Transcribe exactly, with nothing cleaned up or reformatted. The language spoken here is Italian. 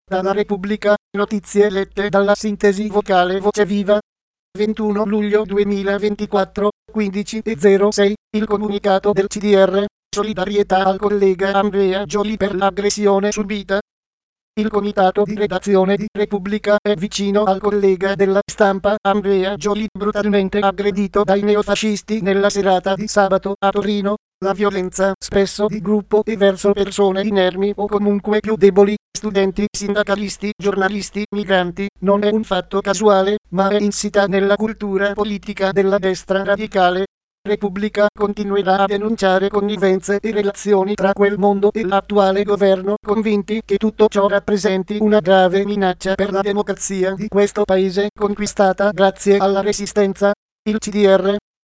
Dalla Repubblica, notizie lette dalla sintesi vocale Voce Viva. ventuno luglio duemilaventiquattro, quindici e zero sei, il comunicato del C D R, solidarietà al collega Andrea Gioli per l'aggressione subita. Il comitato di redazione di Repubblica è vicino al collega della Stampa Andrea Gioli, brutalmente aggredito dai neofascisti nella serata di sabato a Torino. La violenza, spesso di gruppo e verso persone inermi o comunque più deboli, studenti, sindacalisti, giornalisti, migranti, non è un fatto casuale, ma è insita nella cultura politica della destra radicale. Repubblica continuerà a denunciare connivenze e relazioni tra quel mondo e l'attuale governo, convinti che tutto ciò rappresenti una grave minaccia per la democrazia di questo paese, conquistata grazie alla resistenza. Il C D R